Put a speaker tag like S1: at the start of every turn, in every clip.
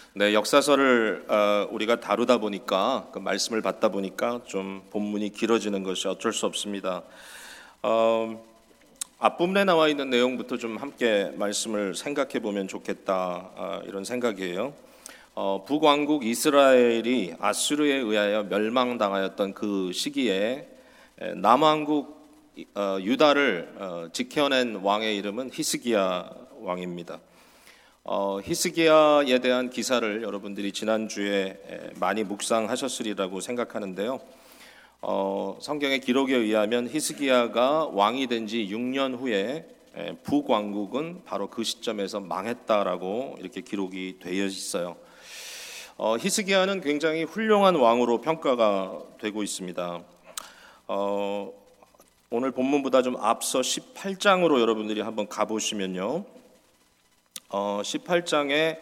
S1: 네, 역사서를 우리가 다루다 보니까 그 말씀을 받다 보니까 좀 본문이 길어지는 것이 어쩔 수 없습니다. 앞부분에 나와 있는 내용부터 좀 함께 말씀을 생각해 보면 좋겠다, 이런 생각이에요. 북왕국 이스라엘이 아수르에 의하여 멸망당하였던 그 시기에 남왕국 유다를 지켜낸 왕의 이름은 히스기야 왕입니다. 히스기야에 대한 기사를 여러분들이 지난주에 많이 묵상하셨으리라고 생각하는데요. 성경의 기록에 의하면 히스기야가 왕이 된 지 6년 후에 북왕국은 바로 그 시점에서 망했다라고 이렇게 기록이 되어 있어요. 히스기야는 굉장히 훌륭한 왕으로 평가가 되고 있습니다. 오늘 본문보다 좀 앞서 18장으로 여러분들이 한번 가보시면요. 18장에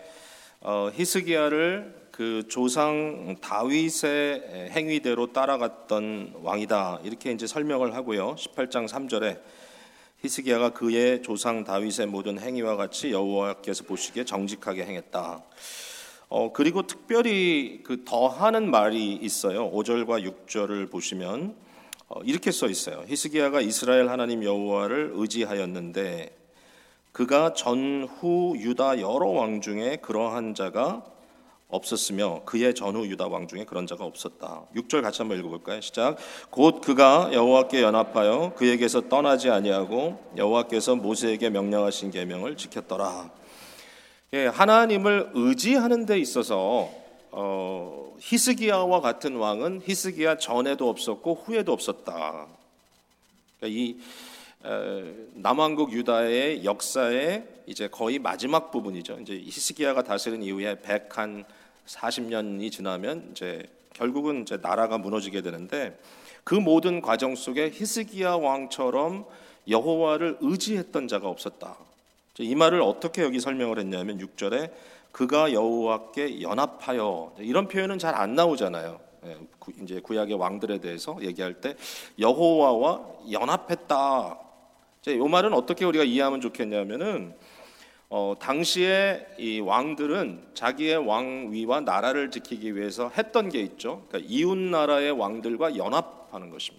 S1: 히스기야를 그 조상 다윗의 행위대로 따라갔던 왕이다, 이렇게 이제 설명을 하고요. 18장 3절에 히스기야가 그의 조상 다윗의 모든 행위와 같이 여호와께서 보시기에 정직하게 행했다. 그리고 특별히 그 더하는 말이 있어요. 5절과 6절을 보시면 이렇게 써 있어요. 히스기야가 이스라엘 하나님 여호와를 의지하였는데 그가 전후 유다 여러 왕 중에 그러한 자가 없었으며 그의 전후 유다 왕 중에 그런 자가 없었다. 6절 같이 한번 읽어볼까요? 시작. 곧 그가 여호와께 연합하여 그에게서 떠나지 아니하고 여호와께서 모세에게 명령하신 계명을 지켰더라. 하나님을 의지하는 데 있어서 히스기야와 같은 왕은 히스기야 전에도 없었고 후에도 없었다. 이 남왕국 유다의 역사의 이제 거의 마지막 부분이죠. 이제 히스기야가 다스린 이후에 140년이 지나면 이제 결국은 이제 나라가 무너지게 되는데, 그 모든 과정 속에 히스기야 왕처럼 여호와를 의지했던 자가 없었다. 이 말을 어떻게 여기 설명을 했냐면 6절에 그가 여호와께 연합하여, 이런 표현은 잘 안 나오잖아요. 이제 구약의 왕들에 대해서 얘기할 때 여호와와 연합했다. 이 말은 어떻게 우리가 이해하면 좋겠냐면은 당시에 이 왕들은 자기의 왕위와 나라를 지키기 위해서 했던 게 있죠. 그러니까 이웃 나라의 왕들과 연합하는 것입니다.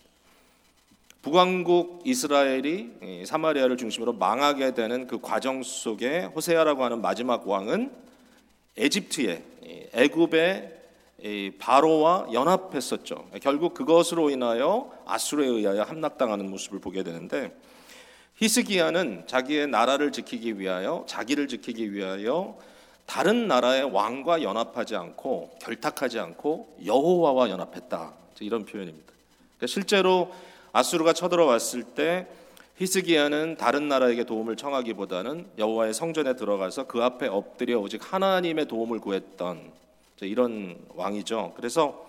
S1: 북왕국 이스라엘이 사마리아를 중심으로 망하게 되는 그 과정 속에 호세아라고 하는 마지막 왕은 에집트의 애굽의 바로와 연합했었죠. 결국 그것으로 인하여 아수르에 의하여 함락당하는 모습을 보게 되는데, 히스기야는 자기의 나라를 지키기 위하여, 자기를 지키기 위하여 다른 나라의 왕과 연합하지 않고 결탁하지 않고 여호와와 연합했다, 이런 표현입니다. 그러니까 실제로 아수르가 쳐들어왔을 때 히스기야는 다른 나라에게 도움을 청하기보다는 여호와의 성전에 들어가서 그 앞에 엎드려 오직 하나님의 도움을 구했던 이런 왕이죠. 그래서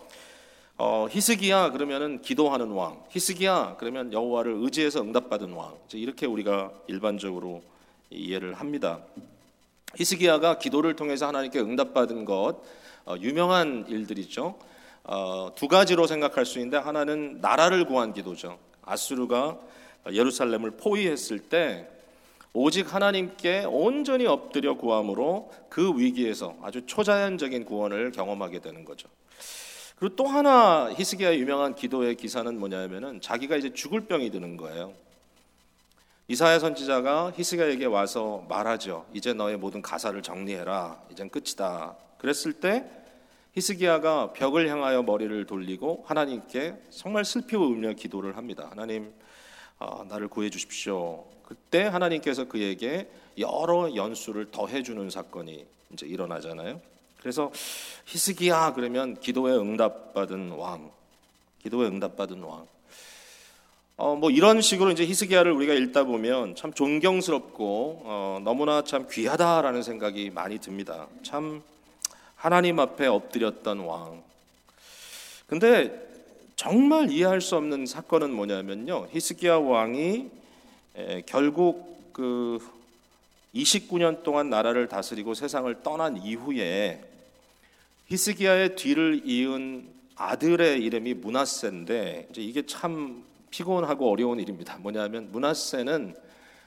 S1: 히스기야 그러면은 기도하는 왕, 히스기야 그러면 여호와를 의지해서 응답받은 왕, 이렇게 우리가 일반적으로 이해를 합니다. 히스기야가 기도를 통해서 하나님께 응답받은 것, 유명한 일들이죠. 두 가지로 생각할 수 있는데, 하나는 나라를 구한 기도죠. 아수르가 예루살렘을 포위했을 때 오직 하나님께 온전히 엎드려 구함으로 그 위기에서 아주 초자연적인 구원을 경험하게 되는 거죠. 그리고 또 하나 히스기야의 유명한 기도의 기사는 뭐냐면은 자기가 이제 죽을 병이 드는 거예요. 이사야 선지자가 히스기야에게 와서 말하죠. 이제 너의 모든 가사를 정리해라. 이젠 끝이다. 그랬을 때 히스기야가 벽을 향하여 머리를 돌리고 하나님께 정말 슬피 울며 기도를 합니다. 하나님, 나를 구해 주십시오. 그때 하나님께서 그에게 여러 연수를 더해주는 사건이 이제 일어나잖아요. 그래서 히스기야 그러면 기도에 응답받은 왕, 기도에 응답받은 왕. 뭐 이런 식으로 이제 히스기야를 우리가 읽다 보면 참 존경스럽고 너무나 참 귀하다라는 생각이 많이 듭니다. 참 하나님 앞에 엎드렸던 왕. 근데 정말 이해할 수 없는 사건은 뭐냐면요, 히스기야 왕이 결국 그 29년 동안 나라를 다스리고 세상을 떠난 이후에 히스기야의 뒤를 이은 아들의 이름이 므낫세인데, 이제 이게 참 피곤하고 어려운 일입니다. 뭐냐면 므낫세는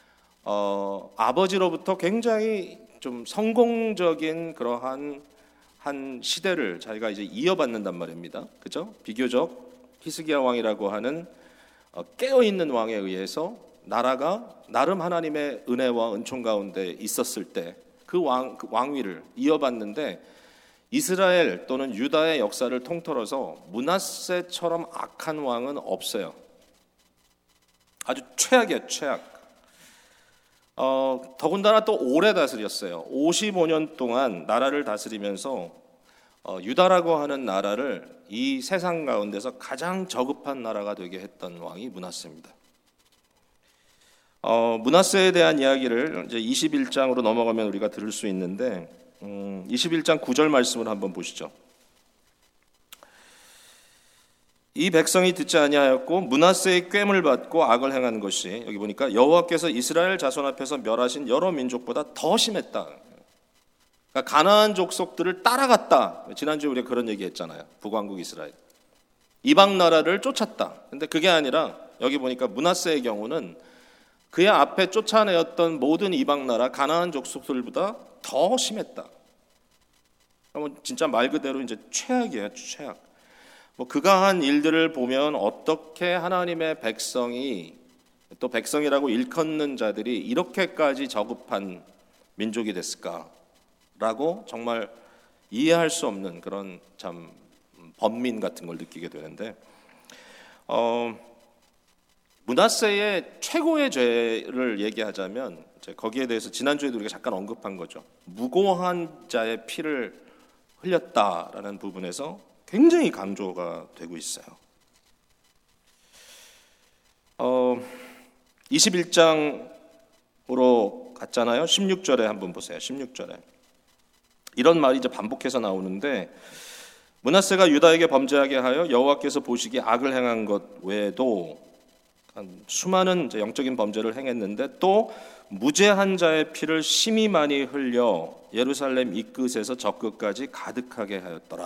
S1: 아버지로부터 굉장히 좀 성공적인 그러한 한 시대를 자기가 이제 이어받는단 말입니다. 그죠? 비교적 히스기야 왕이라고 하는 깨어 있는 왕에 의해서 나라가 나름 하나님의 은혜와 은총 가운데 있었을 때 그 왕위를 이어받는데 이스라엘 또는 유다의 역사를 통틀어서 므낫세처럼 악한 왕은 없어요. 아주 최악이에요, 최악. 더군다나 또 오래 다스렸어요. 55년 동안 나라를 다스리면서 유다라고 하는 나라를 이 세상 가운데서 가장 저급한 나라가 되게 했던 왕이 므낫세입니다. 므낫세에 대한 이야기를 이제 21장으로 넘어가면 우리가 들을 수 있는데 21장 9절 말씀을 한번 보시죠. 이 백성이 듣지 아니하였고 므낫세의 꾀를 받고 악을 행한 것이, 여기 보니까 여호와께서 이스라엘 자손 앞에서 멸하신 여러 민족보다 더 심했다. 그러니까 가나안 족속들을 따라갔다. 지난주에 우리가 그런 얘기했잖아요. 북왕국 이스라엘 이방 나라를 쫓았다. 근데 그게 아니라 여기 보니까 므낫세의 경우는 그의 앞에 쫓아내었던 모든 이방 나라 가나안 족속들보다 더 심했다. 그러면 진짜 말 그대로 이제 최악이에요, 최악. 그가 한 일들을 보면 어떻게 하나님의 백성이, 또 백성이라고 일컫는 자들이 이렇게까지 저급한 민족이 됐을까라고 정말 이해할 수 없는 그런 참 번민 같은 걸 느끼게 되는데, 므낫세의 최고의 죄를 얘기하자면 거기에 대해서 지난주에도 우리가 잠깐 언급한 거죠. 무고한 자의 피를 흘렸다라는 부분에서 굉장히 강조가 되고 있어요. 21장으로 갔잖아요. 16절에 한번 보세요. 16절에 이런 말이 이제 반복해서 나오는데, 므낫세가 유다에게 범죄하게 하여 여호와께서 보시기에 악을 행한 것 외에도 수많은 이제 영적인 범죄를 행했는데 또 무죄한 자의 피를 심히 많이 흘려 예루살렘 이 끝에서 저 끝까지 가득하게 하였더라.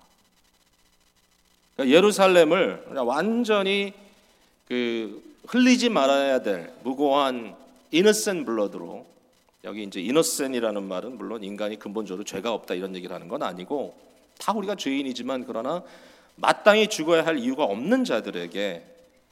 S1: 그러니까 예루살렘을 완전히 흘리지 말아야 될 무고한 innocent blood로, 여기 이제 innocent이라는 말은 물론 인간이 근본적으로 죄가 없다 이런 얘기를 하는 건 아니고 다 우리가 죄인이지만 그러나 마땅히 죽어야 할 이유가 없는 자들에게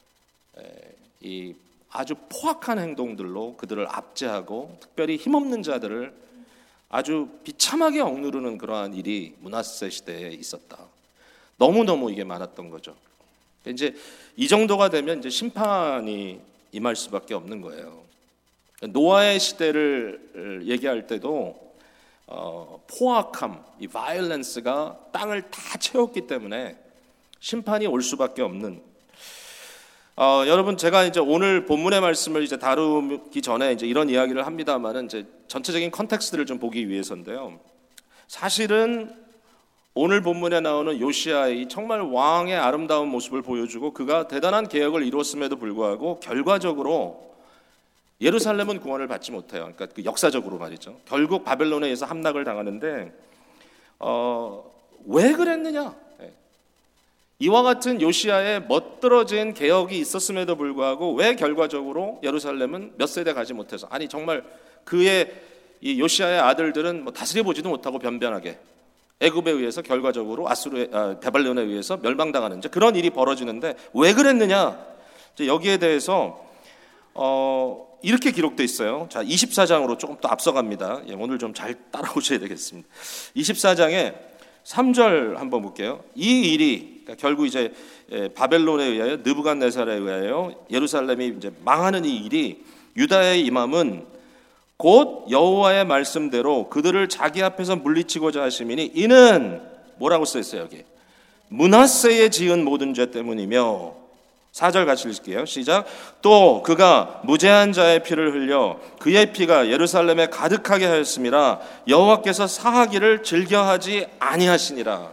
S1: 이 아주 포악한 행동들로 그들을 압제하고 특별히 힘없는 자들을 아주 비참하게 억누르는 그러한 일이 므낫세 시대에 있었다. 너무너무 이게 많았던 거죠. 이제 이 정도가 되면 이제 심판이 임할 수밖에 없는 거예요. 노아의 시대를 얘기할 때도 포악함, 이 바이올런스가 땅을 다 채웠기 때문에 심판이 올 수밖에 없는. 여러분, 제가 이제 오늘 본문의 말씀을 이제 다루기 전에 이제 이런 이야기를 합니다만은 이제 전체적인 컨텍스트를 좀 보기 위해서인데요. 사실은 오늘 본문에 나오는 요시아의 정말 왕의 아름다운 모습을 보여주고 그가 대단한 개혁을 이루었음에도 불구하고 결과적으로 예루살렘은 구원을 받지 못해요. 그러니까 그 역사적으로 말이죠. 결국 바벨론에 의해서 함락을 당하는데 왜 그랬느냐? 이와 같은 요시아의 멋들어진 개혁이 있었음에도 불구하고 왜 결과적으로 예루살렘은 몇 세대 가지 못해서, 아니 정말 그의 이 요시아의 아들들은 뭐 다스려 보지도 못하고 변변하게 애굽에 의해서 결과적으로 바벨론에 의해서 멸망당하는 이제 그런 일이 벌어지는데 왜 그랬느냐? 이제 여기에 대해서 이렇게 기록되어 있어요. 자, 24장으로 조금 더 앞서갑니다. 오늘 좀 잘 따라오셔야 되겠습니다. 24장에 3절 한번 볼게요. 이 일이 그러니까 결국 이제 바벨론에 의하여 느부갓네살에 의하여 예루살렘이 이제 망하는 이 일이 유다의 임함은 곧 여호와의 말씀대로 그들을 자기 앞에서 물리치고자 하심이니 이는 뭐라고 써 있어요 여기? 므낫세에 지은 모든 죄 때문이며. 4절 같이 읽을게요. 시작. 또 그가 무죄한 자의 피를 흘려 그의 피가 예루살렘에 가득하게 하였음이라 여호와께서 사하기를 즐겨하지 아니하시니라.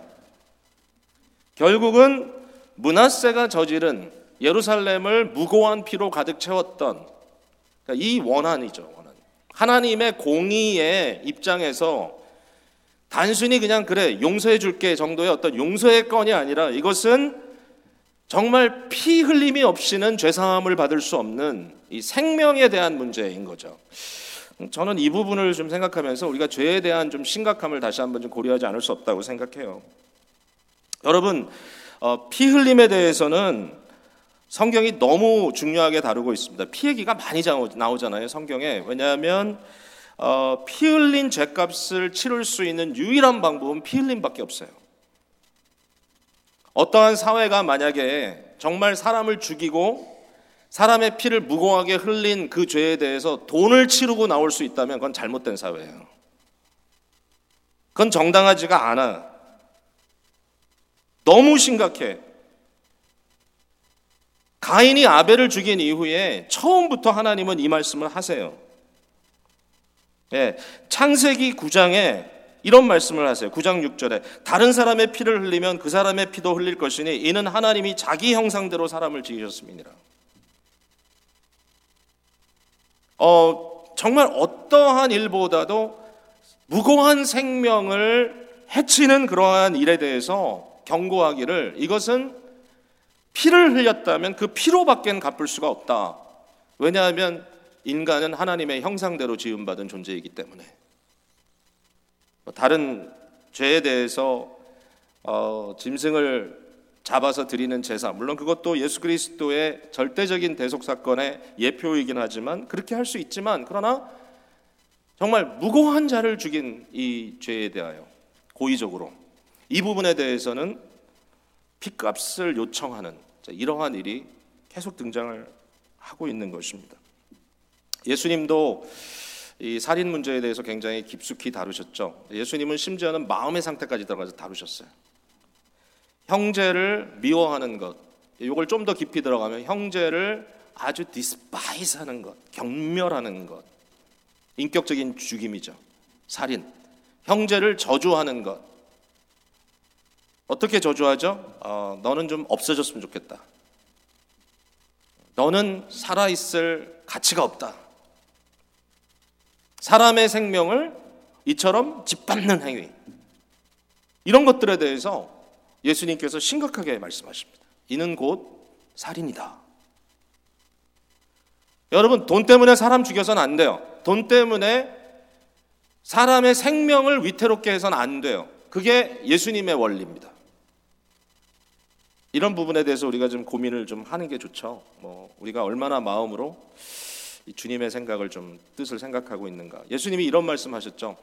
S1: 결국은 므낫세가 저지른 예루살렘을 무고한 피로 가득 채웠던, 그러니까 이 원한이죠. 원한. 하나님의 공의의 입장에서 단순히 그냥 그래 용서해 줄게 정도의 어떤 용서의 건이 아니라 이것은 정말 피 흘림이 없이는 죄사함을 받을 수 없는 이 생명에 대한 문제인 거죠. 저는 이 부분을 좀 생각하면서 우리가 죄에 대한 좀 심각함을 다시 한번 좀 고려하지 않을 수 없다고 생각해요. 여러분, 피 흘림에 대해서는 성경이 너무 중요하게 다루고 있습니다. 피 얘기가 많이 나오잖아요, 성경에. 왜냐하면 피 흘린 죄값을 치를 수 있는 유일한 방법은 피 흘림밖에 없어요. 어떠한 사회가 만약에 정말 사람을 죽이고 사람의 피를 무고하게 흘린 그 죄에 대해서 돈을 치르고 나올 수 있다면 그건 잘못된 사회예요. 그건 정당하지가 않아. 너무 심각해. 가인이 아벨을 죽인 이후에 처음부터 하나님은 이 말씀을 하세요. 창세기 9장에 이런 말씀을 하세요. 9장 6절에 다른 사람의 피를 흘리면 그 사람의 피도 흘릴 것이니 이는 하나님이 자기 형상대로 사람을 지으셨음이니라. 정말 어떠한 일보다도 무고한 생명을 해치는 그러한 일에 대해서 경고하기를 이것은 피를 흘렸다면 그 피로밖엔 갚을 수가 없다. 왜냐하면 인간은 하나님의 형상대로 지음받은 존재이기 때문에. 다른 죄에 대해서 짐승을 잡아서 드리는 제사, 물론 그것도 예수 그리스도의 절대적인 대속사건의 예표이긴 하지만 그렇게 할 수 있지만, 그러나 정말 무고한 자를 죽인 이 죄에 대하여 고의적으로 이 부분에 대해서는 피값을 요청하는 이러한 일이 계속 등장을 하고 있는 것입니다. 예수님도 이 살인 문제에 대해서 굉장히 깊숙이 다루셨죠. 예수님은 심지어는 마음의 상태까지 들어가서 다루셨어요. 형제를 미워하는 것, 이걸 좀 더 깊이 들어가면 형제를 아주 디스파이스하는 것, 경멸하는 것, 인격적인 죽임이죠. 살인, 형제를 저주하는 것. 어떻게 저주하죠? 너는 좀 없어졌으면 좋겠다. 너는 살아있을 가치가 없다. 사람의 생명을 이처럼 짓밟는 행위, 이런 것들에 대해서 예수님께서 심각하게 말씀하십니다. 이는 곧 살인이다. 여러분, 돈 때문에 사람 죽여서는 안 돼요. 돈 때문에 사람의 생명을 위태롭게 해서는 안 돼요. 그게 예수님의 원리입니다. 이런 부분에 대해서 우리가 좀 고민을 좀 하는 게 좋죠. 우리가 얼마나 마음으로 이 주님의 생각을 좀 뜻을 생각하고 있는가. 예수님이 이런 말씀하셨죠.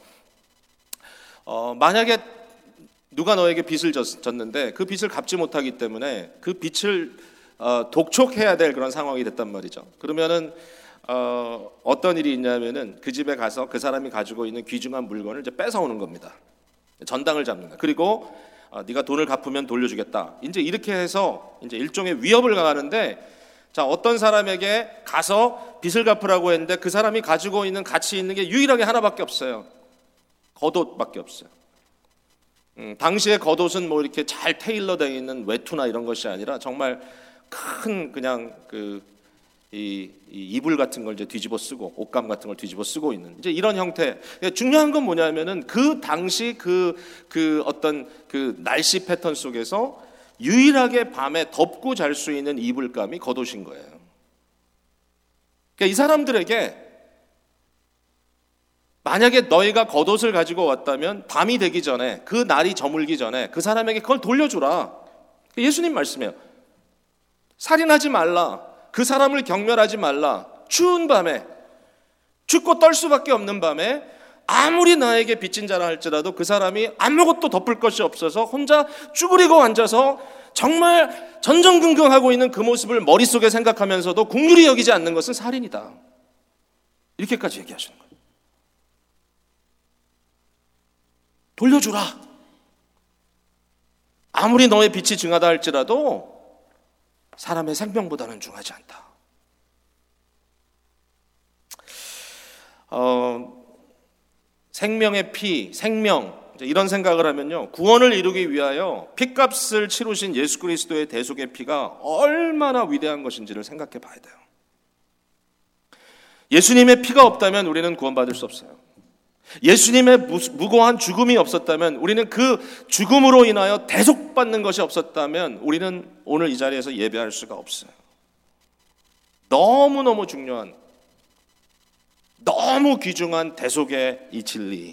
S1: 만약에 누가 너에게 빚을 졌는데 그 빚을 갚지 못하기 때문에 그 빚을 독촉해야 될 그런 상황이 됐단 말이죠. 그러면은 어떤 일이 있냐면은 그 집에 가서 그 사람이 가지고 있는 귀중한 물건을 이제 뺏어오는 겁니다. 전당을 잡는 거예요. 그리고 네가 돈을 갚으면 돌려주겠다. 이제 이렇게 해서 이제 일종의 위협을 가하는데, 자, 어떤 사람에게 가서 빚을 갚으라고 했는데 그 사람이 가지고 있는 가치 있는 게 유일하게 하나밖에 없어요. 겉옷밖에 없어요. 당시에 겉옷은 뭐 이렇게 잘 테일러되어 있는 외투나 이런 것이 아니라 정말 큰 그냥 이 이불 같은 걸 이제 뒤집어 쓰고 옷감 같은 걸 뒤집어 쓰고 있는 이제 이런 형태. 중요한 건 뭐냐면은 그 당시 그 어떤 그 날씨 패턴 속에서 유일하게 밤에 덮고 잘 수 있는 이불감이 겉옷인 거예요. 그러니까 이 사람들에게 만약에 너희가 겉옷을 가지고 왔다면 밤이 되기 전에, 그 날이 저물기 전에 그 사람에게 그걸 돌려주라. 예수님 말씀이에요. 살인하지 말라. 그 사람을 경멸하지 말라. 추운 밤에, 춥고 떨 수밖에 없는 밤에 아무리 나에게 빚진 자라 할지라도 그 사람이 아무것도 덮을 것이 없어서 혼자 쭈그리고 앉아서 정말 전전긍긍하고 있는 그 모습을 머릿속에 생각하면서도 긍휼히 여기지 않는 것은 살인이다. 이렇게까지 얘기하시는 거예요. 돌려주라. 아무리 너의 빛이 증하다 할지라도 사람의 생명보다는 중하지 않다. 생명의 피, 생명, 이런 생각을 하면요, 구원을 이루기 위하여 피값을 치르신 예수 그리스도의 대속의 피가 얼마나 위대한 것인지를 생각해 봐야 돼요. 예수님의 피가 없다면 우리는 구원받을 수 없어요. 예수님의 무고한 죽음이 없었다면, 우리는 그 죽음으로 인하여 대속받는 것이 없었다면 우리는 오늘 이 자리에서 예배할 수가 없어요. 너무너무 중요한 너무 귀중한 대속의 이 진리,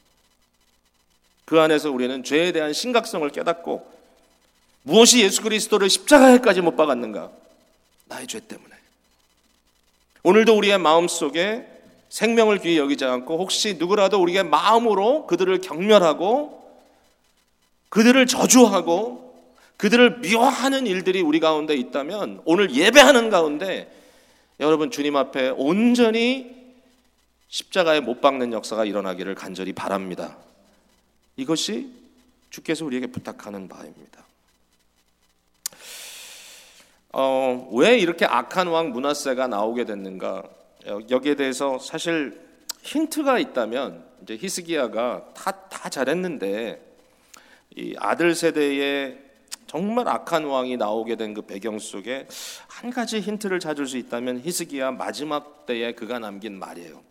S1: 그 안에서 우리는 죄에 대한 심각성을 깨닫고 무엇이 예수 그리스도를 십자가에까지 못 박았는가? 나의 죄 때문에. 오늘도 우리의 마음속에 생명을 귀히 여기지 않고 혹시 누구라도 우리의 마음으로 그들을 경멸하고 그들을 저주하고 그들을 미워하는 일들이 우리 가운데 있다면 오늘 예배하는 가운데 여러분 주님 앞에 온전히 십자가에 못 박는 역사가 일어나기를 간절히 바랍니다. 이것이 주께서 우리에게 부탁하는 바입니다. 왜 이렇게 악한 왕 므낫세가 나오게 됐는가? 여기에 대해서 사실 힌트가 있다면 이제 히스기야가 다 잘했는데 이 아들 세대에 정말 악한 왕이 나오게 된 그 배경 속에 한 가지 힌트를 찾을 수 있다면 히스기야 마지막 때에 그가 남긴 말이에요.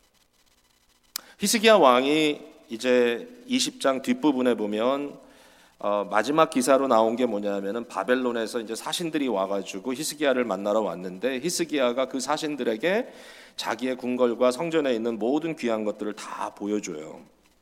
S1: 히스기야 왕이 이제 20장 뒷부분에 보면 마지막 기사로 나온 게 뭐냐면은 바벨론에서 이제 사신들이 와가지고 히스기야를 만나러 왔는데 히스기야가 그 사신들에게 자기의 궁궐과 성전에 있는 모든 귀한 것들을 다 보여줘요.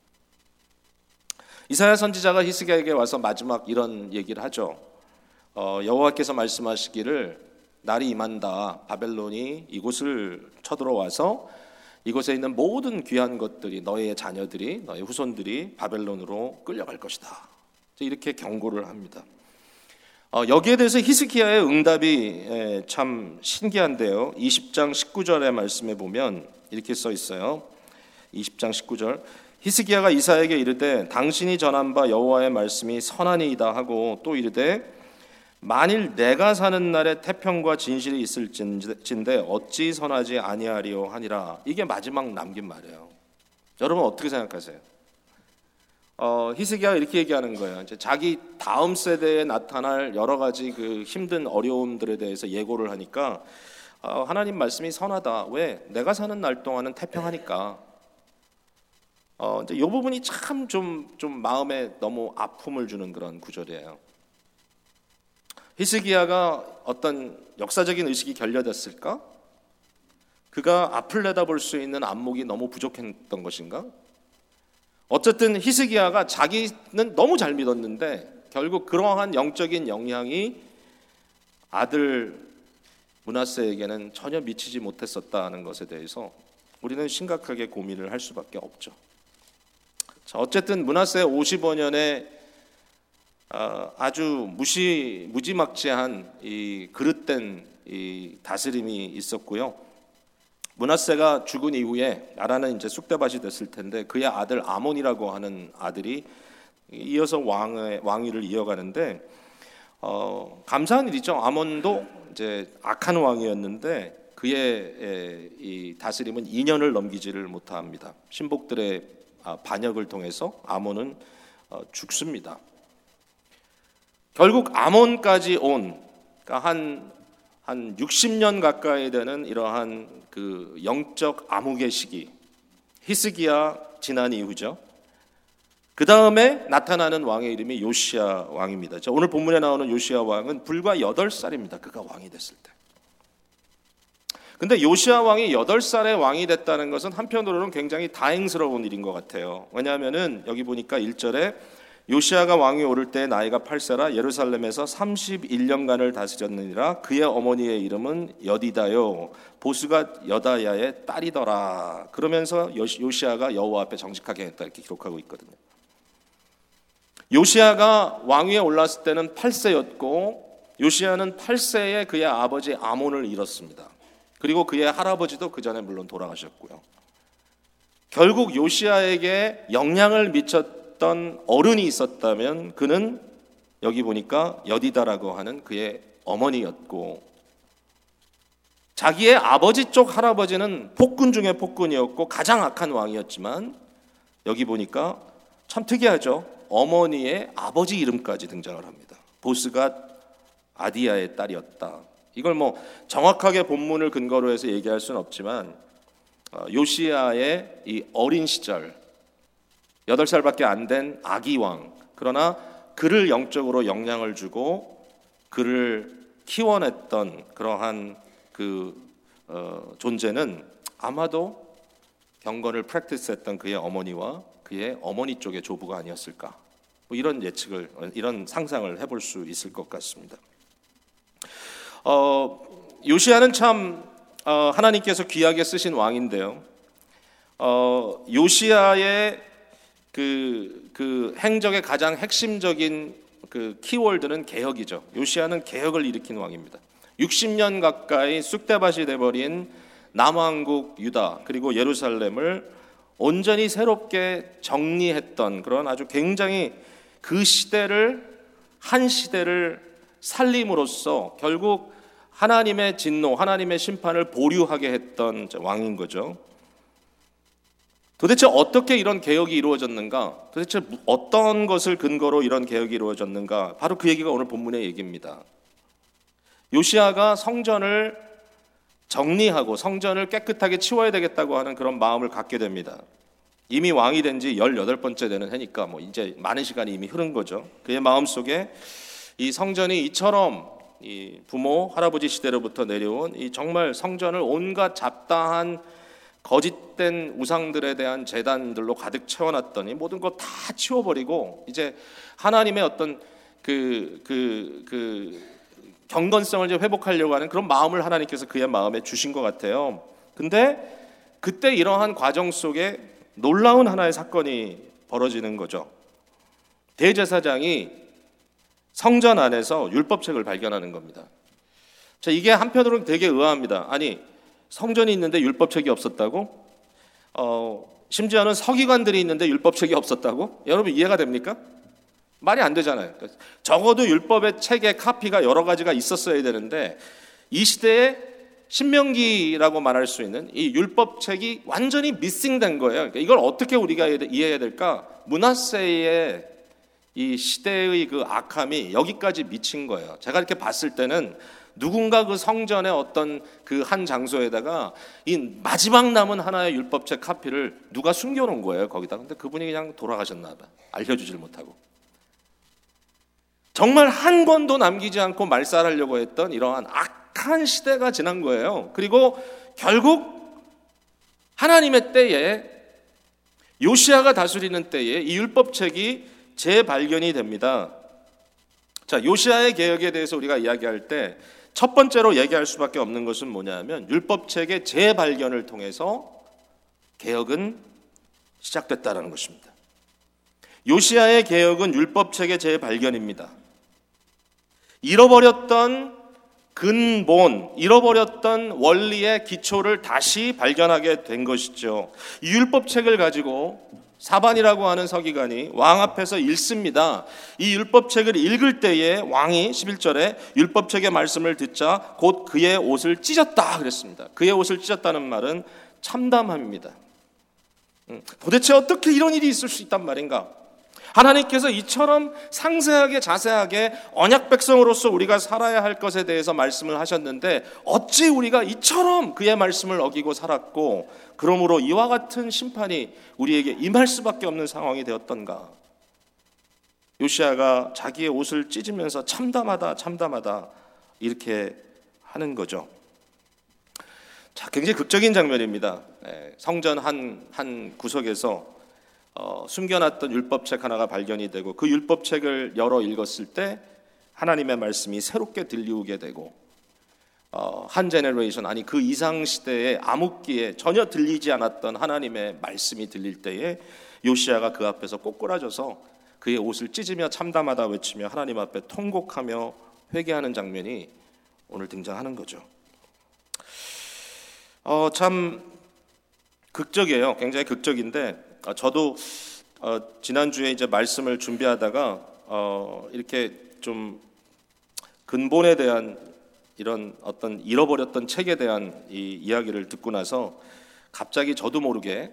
S1: 이사야 선지자가 히스기야에게 와서 마지막 이런 얘기를 하죠. 여호와께서 말씀하시기를 날이 임한다. 바벨론이 이곳을 쳐들어와서 이곳에 있는 모든 귀한 것들이 너의 자녀들이 너의 후손들이 바벨론으로 끌려갈 것이다. 이렇게 경고를 합니다. 여기에 대해서 히스기야의 응답이 참 신기한데요. 20장 19절의 말씀에 보면 이렇게 써 있어요. 20장 19절 히스기야가 이사야에게 이르되 당신이 전한 바 여호와의 말씀이 선하니이다 하고 또 이르되 만일 내가 사는 날에 태평과 진실이 있을진데 어찌 선하지 아니하리요 하니라. 이게 마지막 남긴 말이에요. 여러분 어떻게 생각하세요? 히스기야가 이렇게 얘기하는 거예요. 이제 자기 다음 세대에 나타날 여러 가지 그 힘든 어려움들에 대해서 예고를 하니까 하나님 말씀이 선하다. 왜? 내가 사는 날 동안은 태평하니까. 이제 이 부분이 참 좀 마음에 너무 아픔을 주는 그런 구절이에요. 히스기야가 어떤 역사적인 의식이 결여됐을까? 그가 앞을 내다볼 수 있는 안목이 너무 부족했던 것인가? 어쨌든 히스기야가 자기는 너무 잘 믿었는데 결국 그러한 영적인 영향이 아들 므낫세에게는 전혀 미치지 못했었다는 것에 대해서 우리는 심각하게 고민을 할 수밖에 없죠. 자, 어쨌든 므낫세 55년에 아주 무지막지한 이 그릇된 이 다스림이 있었고요. 므낫세가 죽은 이후에 나라는 이제 쑥대밭이 됐을 텐데 그의 아들 아몬이라고 하는 아들이 이어서 왕위를 이어가는데 감사한 일이죠. 아몬도 이제 악한 왕이었는데 그의 이 다스림은 2년을 넘기지를 못합니다. 신복들의 반역을 통해서 아몬은 죽습니다. 결국 아몬까지 온 그러니까 한 60년 가까이 되는 이러한 그 영적 암흑의 시기, 히스기야 지난 이후죠. 그 다음에 나타나는 왕의 이름이 요시야 왕입니다. 오늘 본문에 나오는 요시야 왕은 불과 8살입니다. 그가 왕이 됐을 때. 근데 요시야 왕이 8살에 왕이 됐다는 것은 한편으로는 굉장히 다행스러운 일인 것 같아요. 왜냐하면은 여기 보니까 1절에 요시야가 왕위 오를 때 나이가 8세라 예루살렘에서 31년간을 다스렸느니라. 그의 어머니의 이름은 여디다요 보스가 여다야의 딸이더라. 그러면서 요시야가 여호와 앞에 정직하게 했다 이렇게 기록하고 있거든요. 요시야가 왕위에 올랐을 때는 8세였고 요시야는 8세에 그의 아버지 아몬을 잃었습니다. 그리고 그의 할아버지도 그 전에 물론 돌아가셨고요. 결국 요시야에게 영향을 미쳤던 어른이 있었다면 그는 여기 보니까 여디다라고 하는 그의 어머니였고 자기의 아버지 쪽 할아버지는 폭군 중에 폭군이었고 가장 악한 왕이었지만 여기 보니까 참 특이하죠. 어머니의 아버지 이름까지 등장을 합니다. 보스가 아디야의 딸이었다. 이걸 뭐 정확하게 본문을 근거로 해서 얘기할 수는 없지만 요시야의 이 어린 시절 8살밖에 안 된 아기 왕, 그러나 그를 영적으로 영향을 주고 그를 키워냈던 그러한 그 존재는 아마도 경건을 프랙티스했던 그의 어머니와 그의 어머니 쪽의 조부가 아니었을까? 뭐 이런 예측을, 이런 상상을 해볼 수 있을 것 같습니다. 요시야는 참 하나님께서 귀하게 쓰신 왕인데요. 요시야의 그 행적의 가장 핵심적인 그 키워드는 개혁이죠. 요시야는 개혁을 일으킨 왕입니다. 60년 가까이 쑥대밭이 돼버린 남왕국 유다 그리고 예루살렘을 온전히 새롭게 정리했던 그런 아주 굉장히 그 한 시대를 살림으로써 결국 하나님의 진노, 하나님의 심판을 보류하게 했던 왕인 거죠. 도대체 어떻게 이런 개혁이 이루어졌는가? 도대체 어떤 것을 근거로 이런 개혁이 이루어졌는가? 바로 그 얘기가 오늘 본문의 얘기입니다. 요시야가 성전을 정리하고 성전을 깨끗하게 치워야 되겠다고 하는 그런 마음을 갖게 됩니다. 이미 왕이 된 지 18번째 되는 해니까 뭐 이제 많은 시간이 이미 흐른 거죠. 그의 마음속에 이 성전이 이처럼 이 부모, 할아버지 시대로부터 내려온 이 정말 성전을 온갖 잡다한 거짓된 우상들에 대한 제단들로 가득 채워놨더니 모든 거 다 치워버리고 이제 하나님의 어떤 경건성을 이제 회복하려고 하는 그런 마음을 하나님께서 그의 마음에 주신 것 같아요. 근데 그때 이러한 과정 속에 놀라운 하나의 사건이 벌어지는 거죠. 대제사장이 성전 안에서 율법책을 발견하는 겁니다. 자, 이게 한편으로는 되게 의아합니다. 아니, 성전이 있는데 율법책이 없었다고? 심지어는 서기관들이 있는데 율법책이 없었다고? 여러분 이해가 됩니까? 말이 안 되잖아요. 적어도 율법의 책의 카피가 여러 가지가 있었어야 되는데 이 시대에 신명기라고 말할 수 있는 이 율법책이 완전히 미싱된 거예요. 그러니까 이걸 어떻게 우리가 이해해야 될까? 므낫세의 이 시대의 그 악함이 여기까지 미친 거예요. 제가 이렇게 봤을 때는 누군가 그 성전의 어떤 그 한 장소에다가 이 마지막 남은 하나의 율법책 카피를 누가 숨겨놓은 거예요, 거기다. 근데 그분이 그냥 돌아가셨나 봐. 알려주질 못하고. 정말 한 권도 남기지 않고 말살하려고 했던 이러한 악한 시대가 지난 거예요. 그리고 결국 하나님의 때에 요시야가 다스리는 때에 이 율법책이 재발견이 됩니다. 자, 요시야의 개혁에 대해서 우리가 이야기할 때 첫 번째로 얘기할 수밖에 없는 것은 뭐냐면 율법책의 재발견을 통해서 개혁은 시작됐다는 것입니다. 요시야의 개혁은 율법책의 재발견입니다. 잃어버렸던 근본, 잃어버렸던 원리의 기초를 다시 발견하게 된 것이죠. 이 율법책을 가지고 사반이라고 하는 서기관이 왕 앞에서 읽습니다. 이 율법책을 읽을 때에 왕이 11절에 율법책의 말씀을 듣자 곧 그의 옷을 찢었다 그랬습니다. 그의 옷을 찢었다는 말은 참담함입니다. 도대체 어떻게 이런 일이 있을 수 있단 말인가? 하나님께서 이처럼 상세하게 자세하게 언약 백성으로서 우리가 살아야 할 것에 대해서 말씀을 하셨는데 어찌 우리가 이처럼 그의 말씀을 어기고 살았고 그러므로 이와 같은 심판이 우리에게 임할 수밖에 없는 상황이 되었던가? 요시야가 자기의 옷을 찢으면서 참담하다 이렇게 하는 거죠. 자, 굉장히 극적인 장면입니다. 성전 한 구석에서 숨겨놨던 율법책 하나가 발견이 되고 그 율법책을 열어 읽었을 때 하나님의 말씀이 새롭게 들리우게 되고 한 제너레이션 아니 그 이상 시대의 암흑기에 전혀 들리지 않았던 하나님의 말씀이 들릴 때에 요시야가 그 앞에서 꼬꾸라져서 그의 옷을 찢으며 참담하다 외치며 하나님 앞에 통곡하며 회개하는 장면이 오늘 등장하는 거죠. 참 극적이에요. 굉장히 극적인데 저도 지난주에 이제 말씀을 준비하다가 이렇게 좀 근본에 대한 이런 어떤 잃어버렸던 책에 대한 이 이야기를 듣고 나서 갑자기 저도 모르게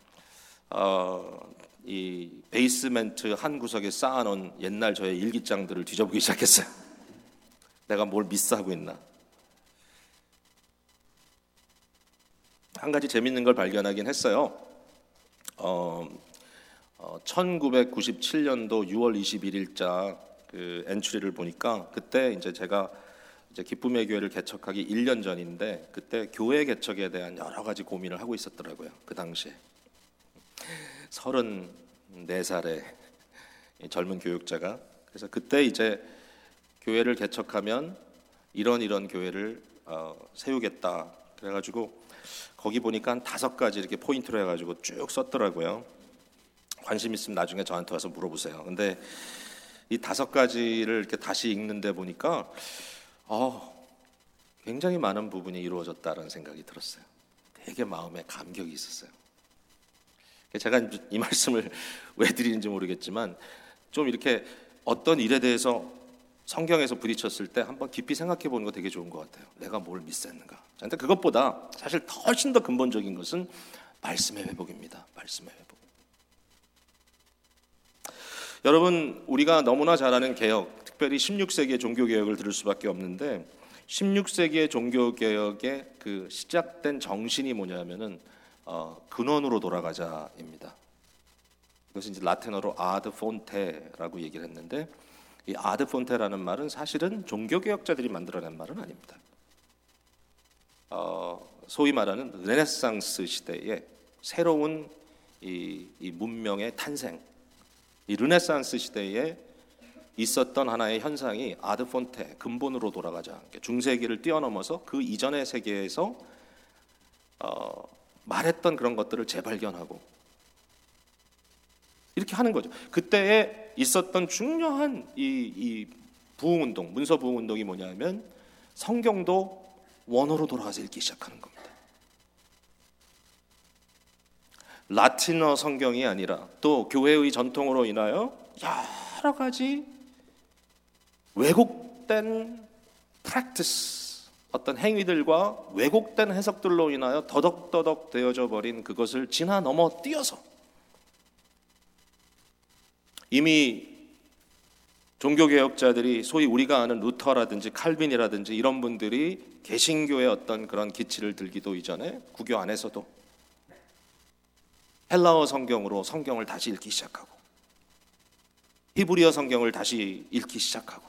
S1: 이 베이스멘트 한 구석에 쌓아놓은 옛날 저의 일기장들을 뒤져보기 시작했어요. 내가 뭘 미스하고 있나? 한 가지 재밌는 걸 발견하긴 했어요. 1997년도 6월 21일자 그 엔트리를 보니까 그때 이제 제가 이제 기쁨의 교회를 개척하기 1년 전인데 그때 교회 개척에 대한 여러 가지 고민을 하고 있었더라고요. 그 당시에 34살의 젊은 교육자가. 그래서 그때 이제 교회를 개척하면 이런 교회를 세우겠다. 그래가지고 거기 보니까 한 5가지 이렇게 포인트로 해가지고 쭉 썼더라고요. 관심 있으면 나중에 저한테 와서 물어보세요. 근데 이 5가지를 이렇게 다시 읽는데 보니까 굉장히 많은 부분이 이루어졌다는 생각이 들었어요. 되게 마음에 감격이 있었어요. 제가 이 말씀을 왜 드리는지 모르겠지만 좀 이렇게 어떤 일에 대해서 성경에서 부딪혔을 때 한번 깊이 생각해 보는 거 되게 좋은 것 같아요. 내가 뭘 미스했는가. 근데 그것보다 사실 훨씬 더 근본적인 것은 말씀의 회복입니다. 말씀의 회복. 여러분, 우리가 너무나 잘 아는 개혁, 특별히 16세기의 종교개혁을 들을 수밖에 없는데 16세기의 종교개혁의 그 시작된 정신이 뭐냐면은 근원으로 돌아가자입니다. 이것은 이제 라틴어로 아드 폰테라고 얘기를 했는데 이 아드 폰테라는 말은 사실은 종교개혁자들이 만들어낸 말은 아닙니다. 소위 말하는 르네상스 시대의 새로운 이 문명의 탄생, 이 르네상스 시대에 있었던 하나의 현상이 아드 폰테, 근본으로 돌아가자. 중세기를 뛰어넘어서 그 이전의 세계에서 말했던 그런 것들을 재발견하고 이렇게 하는 거죠. 그때에 있었던 중요한 이 부흥운동, 문서 부흥운동이 뭐냐면 성경도 원어로 돌아가서 읽기 시작하는 겁니다. 라틴어 성경이 아니라 또 교회의 전통으로 인하여 여러 가지 왜곡된 프랙티스, 어떤 행위들과 왜곡된 해석들로 인하여 더덕더덕 되어져 버린 그것을 지나 넘어 뛰어서 이미 종교개혁자들이 소위 우리가 아는 루터라든지 칼빈이라든지 이런 분들이 개신교의 어떤 그런 기치를 들기도 이전에 구교 안에서도 헬라어 성경으로 성경을 다시 읽기 시작하고 히브리어 성경을 다시 읽기 시작하고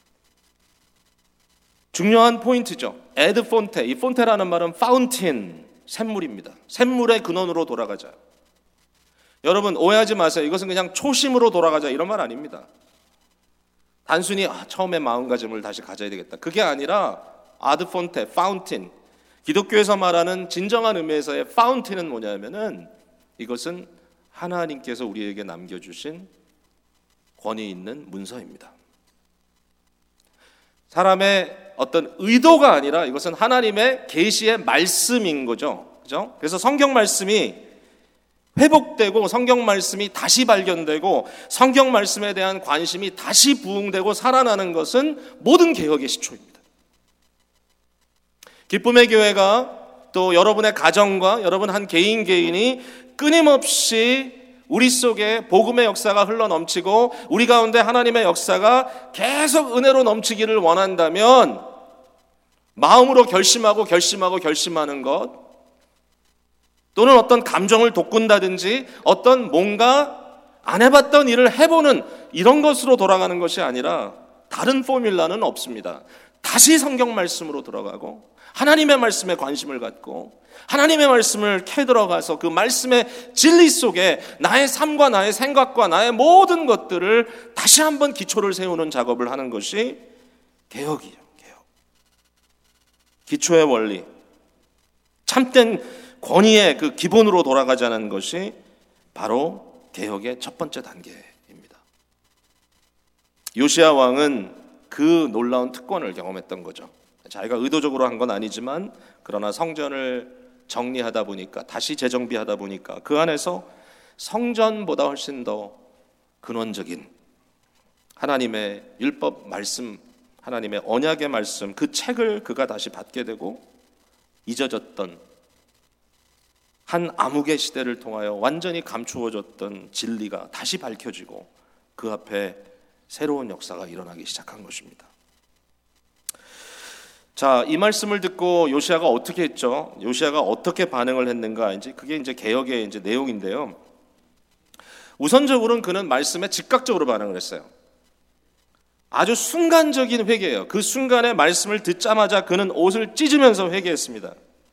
S1: 중요한 포인트죠. 에드 폰테, 이 폰테라는 말은 파운틴, 샘물입니다. 샘물의 근원으로 돌아가자. 여러분 오해하지 마세요. 이것은 그냥 초심으로 돌아가자 이런 말 아닙니다. 단순히 처음에 마음가짐을 다시 가져야 되겠다. 그게 아니라 아드 폰테, 파운틴. 기독교에서 말하는 진정한 의미에서의 파운틴은 뭐냐면은 이것은 하나님께서 우리에게 남겨주신 권위 있는 문서입니다. 사람의 어떤 의도가 아니라 이것은 하나님의 계시의 말씀인 거죠. 그죠? 그래서 성경 말씀이 회복되고 성경 말씀이 다시 발견되고 성경 말씀에 대한 관심이 다시 부흥되고 살아나는 것은 모든 개혁의 시초입니다. 기쁨의 교회가 또 여러분의 가정과 여러분 한 개인이 끊임없이 우리 속에 복음의 역사가 흘러넘치고 우리 가운데 하나님의 역사가 계속 은혜로 넘치기를 원한다면 마음으로 결심하는 것 또는 어떤 감정을 돋군다든지 어떤 뭔가 안 해봤던 일을 해보는 이런 것으로 돌아가는 것이 아니라 다른 포뮬라는 없습니다. 다시 성경 말씀으로 돌아가고 하나님의 말씀에 관심을 갖고 하나님의 말씀을 캐들어가서 그 말씀의 진리 속에 나의 삶과 나의 생각과 나의 모든 것들을 다시 한번 기초를 세우는 작업을 하는 것이 개혁이에요. 개혁. 기초의 원리, 참된 권위의 그 기본으로 돌아가자는 것이 바로 개혁의 첫 번째 단계입니다. 요시야 왕은 그 놀라운 특권을 경험했던 거죠. 자기가 의도적으로 한 건 아니지만 그러나 성전을 정리하다 보니까 다시 재정비하다 보니까 그 안에서 성전보다 훨씬 더 근원적인 하나님의 율법 말씀, 하나님의 언약의 말씀 그 책을 그가 다시 받게 되고 잊어졌던 한 암흑의 시대를 통하여 완전히 감추어졌던 진리가 다시 밝혀지고 그 앞에 새로운 역사가 일어나기 시작한 것입니다. 자, 이 말씀을 듣고 요시야가 어떻게 했죠? 요시야가 어떻게 반응을 했는가? 이제 그게 이제 개혁의 이제 내용인데요. 우선적으로는 그는 말씀에 즉각적으로 반응을 했어요. 아주 순간적인 회개예요. 그 순간에 말씀을 듣자마자 그는 옷을 찢으면서 회개했습니다.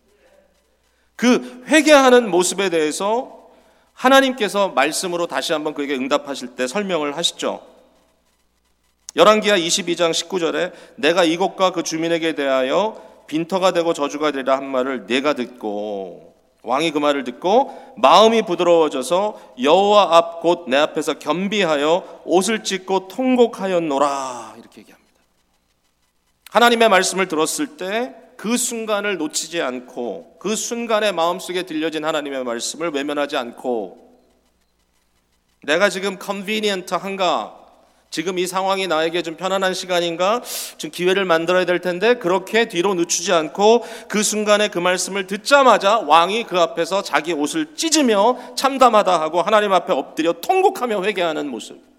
S1: 그 회개하는 모습에 대해서 하나님께서 말씀으로 다시 한번 그에게 응답하실 때 설명을 하시죠. 열왕기하 22장 19절에 내가 이곳과 그 주민에게 대하여 빈터가 되고 저주가 되리라 한 말을 내가 듣고, 왕이 그 말을 듣고 마음이 부드러워져서 여호와 앞 곧 내 앞에서 겸비하여 옷을 찢고 통곡하였노라, 이렇게 얘기합니다. 하나님의 말씀을 들었을 때 그 순간을 놓치지 않고, 그 순간에 마음속에 들려진 하나님의 말씀을 외면하지 않고, 내가 지금 컨비니언트한가, 지금 이 상황이 나에게 좀 편안한 시간인가, 좀 기회를 만들어야 될 텐데, 그렇게 뒤로 늦추지 않고 그 순간에 그 말씀을 듣자마자 왕이 그 앞에서 자기 옷을 찢으며 참담하다 하고 하나님 앞에 엎드려 통곡하며 회개하는 모습.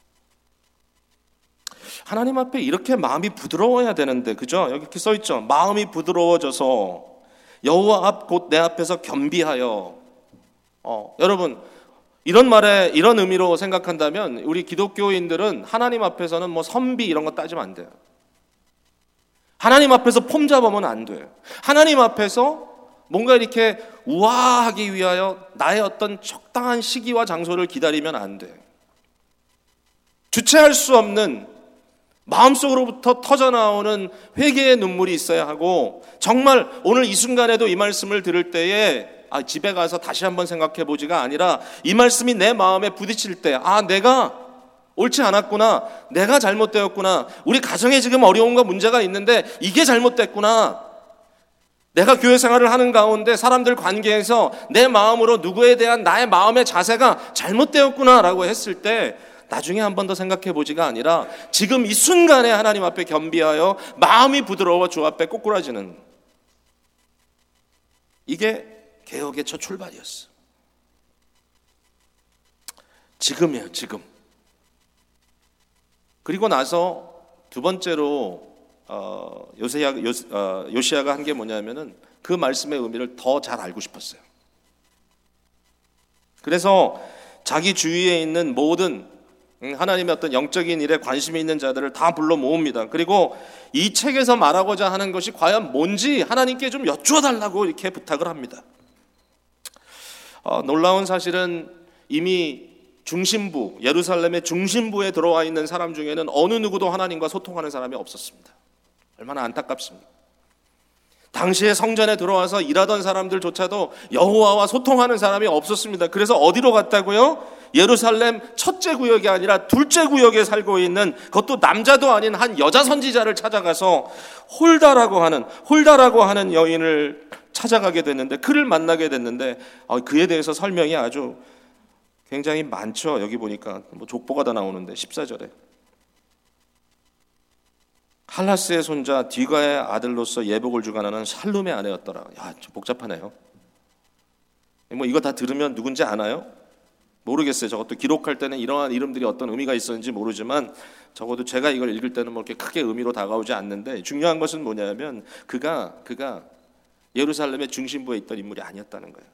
S1: 하나님 앞에 이렇게 마음이 부드러워야 되는데, 그죠? 여기 이렇게 써 있죠. 마음이 부드러워져서 여호와 앞 곧 내 앞에서 겸비하여. 여러분, 이런 말에 이런 의미로 생각한다면 우리 기독교인들은 하나님 앞에서는 뭐 선비 이런 거 따지면 안 돼요. 하나님 앞에서 폼 잡으면 안 돼요. 하나님 앞에서 뭔가 이렇게 우아하기 위하여 나의 어떤 적당한 시기와 장소를 기다리면 안 돼요. 주체할 수 없는 마음속으로부터 터져나오는 회개의 눈물이 있어야 하고, 정말 오늘 이 순간에도 이 말씀을 들을 때에 집에 가서 다시 한번 생각해 보지가 아니라 이 말씀이 내 마음에 부딪힐 때, 내가 옳지 않았구나, 내가 잘못되었구나, 우리 가정에 지금 어려움과 문제가 있는데 이게 잘못됐구나, 내가 교회 생활을 하는 가운데 사람들 관계에서 내 마음으로 누구에 대한 나의 마음의 자세가 잘못되었구나라고 했을 때 나중에 한 번 더 생각해 보지가 아니라 지금 이 순간에 하나님 앞에 겸비하여 마음이 부드러워 주 앞에 꼬꾸라지는, 이게 개혁의 첫 출발이었어. 지금이에요, 지금. 그리고 나서 두 번째로 요시야가 한 게 뭐냐면은 그 말씀의 의미를 더 잘 알고 싶었어요. 그래서 자기 주위에 있는 모든 하나님의 어떤 영적인 일에 관심이 있는 자들을 다 불러 모읍니다. 그리고 이 책에서 말하고자 하는 것이 과연 뭔지 하나님께 좀 여쭈어 달라고 이렇게 부탁을 합니다. 놀라운 사실은 이미 중심부, 예루살렘의 중심부에 들어와 있는 사람 중에는 어느 누구도 하나님과 소통하는 사람이 없었습니다. 얼마나 안타깝습니까? 당시에 성전에 들어와서 일하던 사람들조차도 여호와와 소통하는 사람이 없었습니다. 그래서 어디로 갔다고요? 예루살렘 첫째 구역이 아니라 둘째 구역에 살고 있는, 그것도 남자도 아닌 한 여자 선지자를 찾아가서 홀다라고 하는 여인을 찾아가게 됐는데, 그를 만나게 됐는데 그에 대해서 설명이 아주 굉장히 많죠. 여기 보니까 뭐 족보가 다 나오는데 14절에 할라스의 손자 디가의 아들로서 예복을 주관하는 샬룸의 아내였더라. 좀 복잡하네요. 뭐 이거 다 들으면 누군지 아나요? 모르겠어요. 저것도 기록할 때는 이러한 이름들이 어떤 의미가 있었는지 모르지만 적어도 제가 이걸 읽을 때는 뭐 이렇게 크게 의미로 다가오지 않는데, 중요한 것은 뭐냐면 그가 예루살렘의 중심부에 있던 인물이 아니었다는 거예요.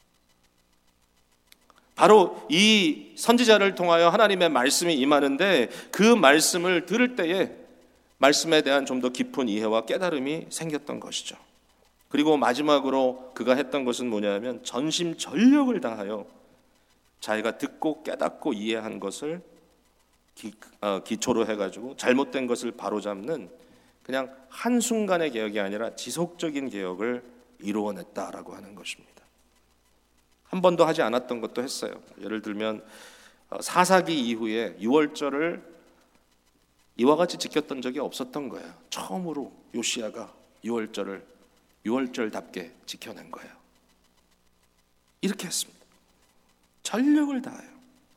S1: 바로 이 선지자를 통하여 하나님의 말씀이 임하는데, 그 말씀을 들을 때에 말씀에 대한 좀 더 깊은 이해와 깨달음이 생겼던 것이죠. 그리고 마지막으로 그가 했던 것은 뭐냐면 전심전력을 다하여 자기가 듣고 깨닫고 이해한 것을 기초로 해가지고 잘못된 것을 바로잡는, 그냥 한순간의 개혁이 아니라 지속적인 개혁을 이루어냈다라고 하는 것입니다. 한 번도 하지 않았던 것도 했어요. 예를 들면 사사기 이후에 유월절을 이와 같이 지켰던 적이 없었던 거예요. 처음으로 요시야가 유월절을 유월절답게 지켜낸 거예요. 이렇게 했습니다. 전력을 다하여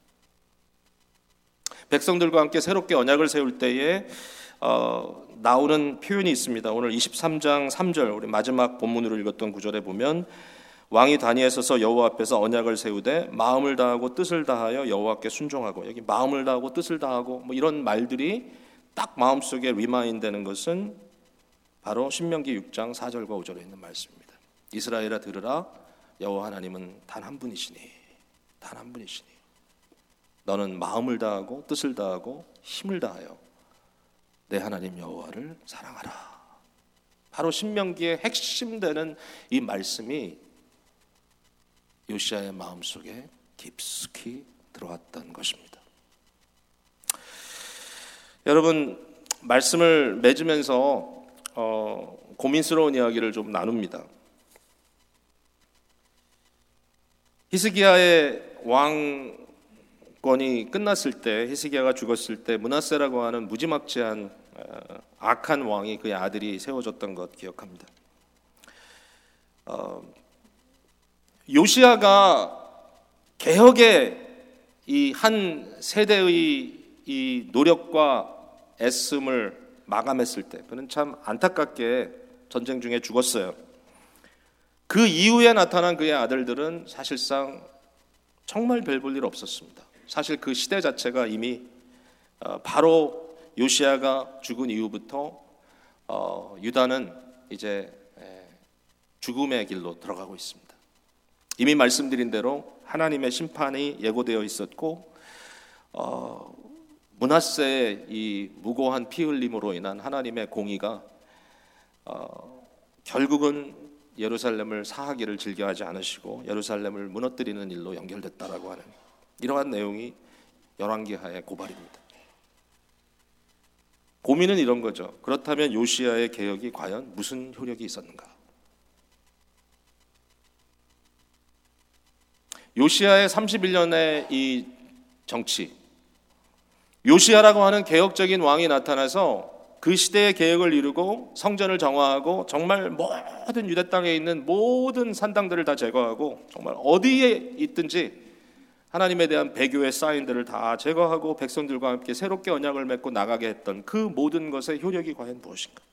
S1: 백성들과 함께 새롭게 언약을 세울 때에 나오는 표현이 있습니다. 오늘 23장 3절, 우리 마지막 본문으로 읽었던 구절에 보면 왕이 단위에 서서 여호와 앞에서 언약을 세우되 마음을 다하고 뜻을 다하여 여호와께 순종하고, 여기 마음을 다하고 뜻을 다하고 뭐 이런 말들이 딱 마음속에 리마인드되는 것은 바로 신명기 6장 4절과 5절에 있는 말씀입니다. 이스라엘아 들으라, 여호와 하나님은 단 한 분이시니, 너는 마음을 다하고 뜻을 다하고 힘을 다하여 내 하나님 여호와를 사랑하라. 바로 신명기의 핵심되는 이 말씀이 요시야의 마음속에 깊숙이 들어왔던 것입니다. 여러분, 말씀을 맺으면서 고민스러운 이야기를 좀 나눕니다. 히스기야의 왕권이 끝났을 때, 히스기야가 죽었을 때 므낫세라고 하는 무지막지한 악한 왕이 그의 아들이 세워졌던 것 기억합니다. 요시야가 개혁의 이 한 세대의 이 노력과 애씀을 마감했을 때, 그는 참 안타깝게 전쟁 중에 죽었어요. 그 이후에 나타난 그의 아들들은 사실상 정말 별 볼 일 없었습니다. 사실 그 시대 자체가 이미 바로 요시야가 죽은 이후부터 유다는 이제 죽음의 길로 들어가고 있습니다. 이미 말씀드린 대로 하나님의 심판이 예고되어 있었고 므낫세의 이 무고한 피 흘림으로 인한 하나님의 공의가 결국은 예루살렘을 사하기를 즐겨하지 않으시고 예루살렘을 무너뜨리는 일로 연결됐다라고 하는 이러한 내용이 열왕기하의 고발입니다. 고민은 이런 거죠. 그렇다면 요시야의 개혁이 과연 무슨 효력이 있었는가? 요시야의 31년의 이 정치, 요시야라고 하는 개혁적인 왕이 나타나서 그 시대의 개혁을 이루고 성전을 정화하고 정말 모든 유대 땅에 있는 모든 산당들을 다 제거하고 정말 어디에 있든지 하나님에 대한 배교의 사인들을 다 제거하고 백성들과 함께 새롭게 언약을 맺고 나가게 했던 그 모든 것의 효력이 과연 무엇인가?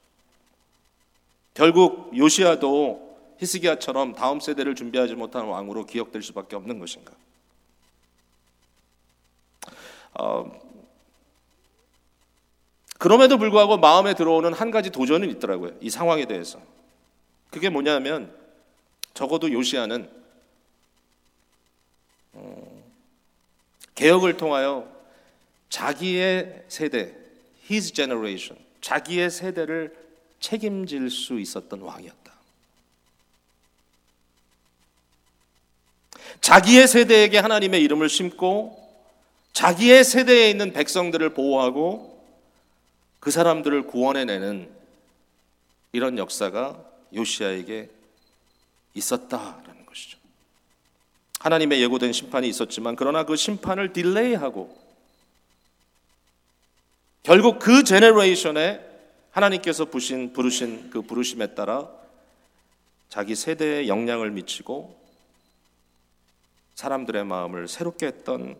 S1: 결국 요시야도 히스기야처럼 다음 세대를 준비하지 못한 왕으로 기억될 수밖에 없는 것인가? 그럼에도 불구하고 마음에 들어오는 한 가지 도전은 있더라고요. 이 상황에 대해서. 그게 뭐냐면 적어도 요시야는 개혁을 통하여 자기의 세대, his generation, 자기의 세대를 책임질 수 있었던 왕이었다. 자기의 세대에게 하나님의 이름을 심고 자기의 세대에 있는 백성들을 보호하고 그 사람들을 구원해내는 이런 역사가 요시야에게 있었다라는 것이죠. 하나님의 예고된 심판이 있었지만 그러나 그 심판을 딜레이하고 결국 그 제너레이션에 하나님께서 부르신 그 부르심에 따라 자기 세대에 영향을 미치고 사람들의 마음을 새롭게 했던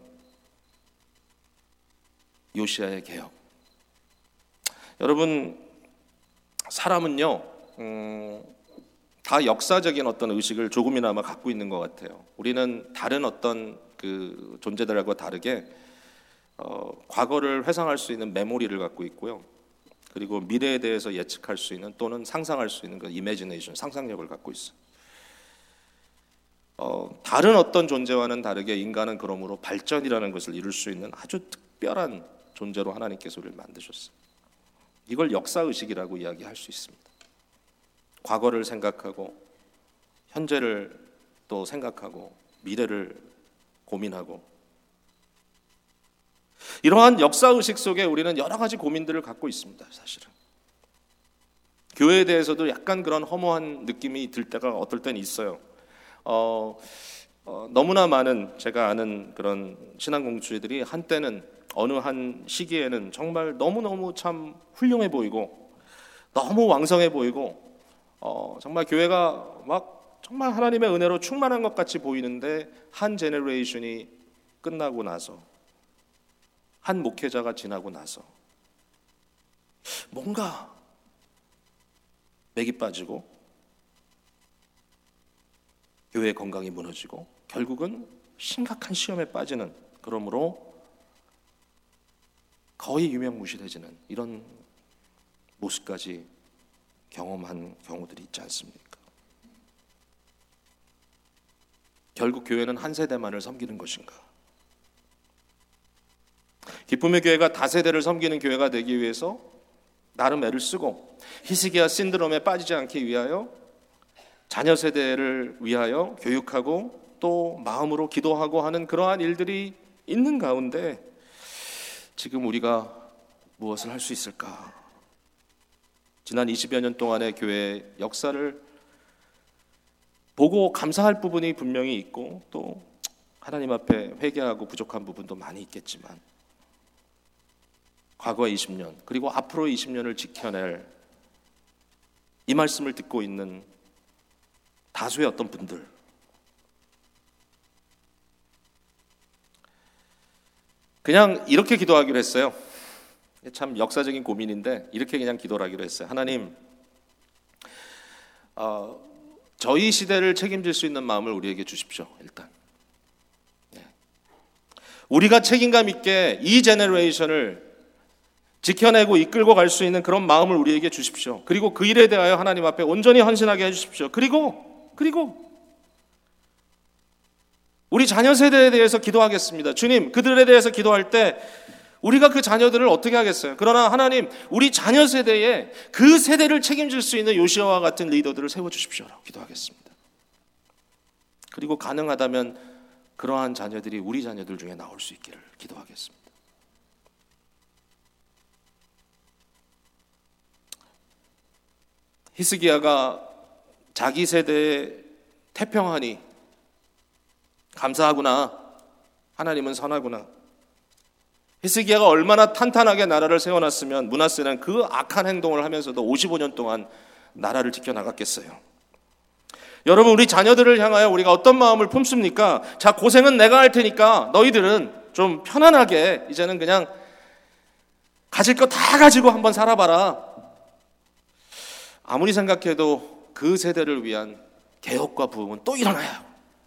S1: 요시야의 개혁. 여러분, 사람은요 다 역사적인 어떤 의식을 조금이나마 갖고 있는 것 같아요. 우리는 다른 어떤 그 존재들과 다르게 과거를 회상할 수 있는 메모리를 갖고 있고요. 그리고 미래에 대해서 예측할 수 있는 또는 상상할 수 있는 그 이미지네이션, 상상력을 갖고 있어요. 다른 어떤 존재와는 다르게 인간은 그러므로 발전이라는 것을 이룰 수 있는 아주 특별한 존재로 하나님께서 우리를 만드셨어요. 이걸 역사의식이라고 이야기할 수 있습니다. 과거를 생각하고 현재를 또 생각하고 미래를 고민하고 이러한 역사의식 속에 우리는 여러 가지 고민들을 갖고 있습니다. 사실은 교회에 대해서도 약간 그런 허무한 느낌이 들 때가 어떨 땐 있어요. 너무나 많은 제가 아는 그런 신앙공동체들이 한때는 어느 한 시기에는 정말 너무너무 참 훌륭해 보이고 너무 왕성해 보이고 정말 교회가 막 정말 하나님의 은혜로 충만한 것 같이 보이는데 한 제너레이션이 끝나고 나서 한 목회자가 지나고 나서 뭔가 맥이 빠지고 교회의 건강이 무너지고 결국은 심각한 시험에 빠지는, 그러므로 거의 유명무실해지는 이런 모습까지 경험한 경우들이 있지 않습니까? 결국 교회는 한 세대만을 섬기는 것인가? 기쁨의 교회가 다세대를 섬기는 교회가 되기 위해서 나름 애를 쓰고 히스기야 신드롬에 빠지지 않기 위하여 자녀 세대를 위하여 교육하고 또 마음으로 기도하고 하는 그러한 일들이 있는 가운데 지금 우리가 무엇을 할 수 있을까? 지난 20여 년 동안의 교회의 역사를 보고 감사할 부분이 분명히 있고 또 하나님 앞에 회개하고 부족한 부분도 많이 있겠지만 과거의 20년 그리고 앞으로의 20년을 지켜낼 이 말씀을 듣고 있는 다수의 어떤 분들, 그냥 이렇게 기도하기로 했어요. 참 역사적인 고민인데 이렇게 그냥 기도를 하기로 했어요. 하나님, 저희 시대를 책임질 수 있는 마음을 우리에게 주십시오. 일단 우리가 책임감 있게 이 제너레이션을 지켜내고 이끌고 갈 수 있는 그런 마음을 우리에게 주십시오. 그리고 그 일에 대하여 하나님 앞에 온전히 헌신하게 해주십시오. 그리고 우리 자녀 세대에 대해서 기도하겠습니다. 주님, 그들에 대해서 기도할 때 우리가 그 자녀들을 어떻게 하겠어요? 그러나 하나님, 우리 자녀 세대에 그 세대를 책임질 수 있는 요시아와 같은 리더들을 세워주십시오라고 기도하겠습니다. 그리고 가능하다면 그러한 자녀들이 우리 자녀들 중에 나올 수 있기를 기도하겠습니다. 히스기야가 자기 세대에 태평하니 감사하구나. 하나님은 선하구나. 히스기야가 얼마나 탄탄하게 나라를 세워놨으면 므낫세는 그 악한 행동을 하면서도 55년 동안 나라를 지켜나갔겠어요. 여러분, 우리 자녀들을 향하여 우리가 어떤 마음을 품습니까? 자, 고생은 내가 할 테니까 너희들은 좀 편안하게 이제는 그냥 가질 거 다 가지고 한번 살아봐라. 아무리 생각해도 그 세대를 위한 개혁과 부흥은 또 일어나요.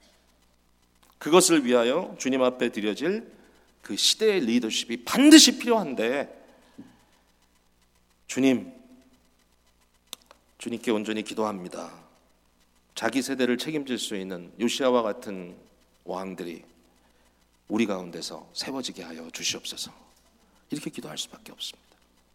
S1: 그것을 위하여 주님 앞에 드려질 그 시대의 리더십이 반드시 필요한데 주님께 온전히 기도합니다. 자기 세대를 책임질 수 있는 요시아와 같은 왕들이 우리 가운데서 세워지게 하여 주시옵소서. 이렇게 기도할 수밖에 없습니다.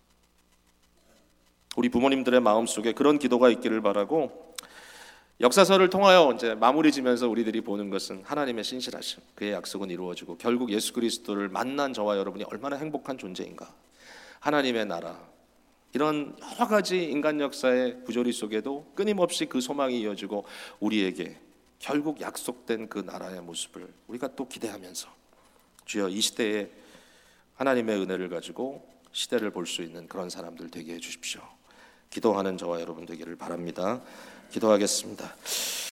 S1: 우리 부모님들의 마음속에 그런 기도가 있기를 바라고, 역사서를 통하여 이제 마무리 지면서 우리들이 보는 것은 하나님의 신실하심, 그의 약속은 이루어지고 결국 예수 그리스도를 만난 저와 여러분이 얼마나 행복한 존재인가. 하나님의 나라, 이런 여러 가지 인간 역사의 부조리 속에도 끊임없이 그 소망이 이어지고 우리에게 결국 약속된 그 나라의 모습을 우리가 또 기대하면서 주여 이 시대에 하나님의 은혜를 가지고 시대를 볼 수 있는 그런 사람들 되게 해주십시오. 기도하는 저와 여러분 되기를 바랍니다. 기도하겠습니다.